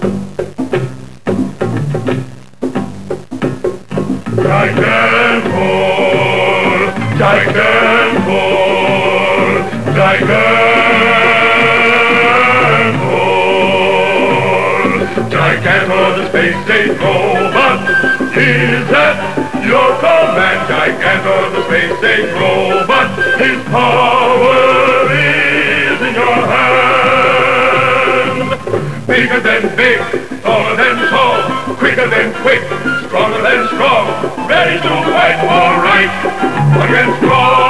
Gigantor, Gigantor, Gigantor, Gigantor, the space age robot. Is at your command, Gigantor, the space age robot. His power is in your hand. Bigger than big, taller than tall, quicker than quick, stronger than strong, ready to fight for right against wrong.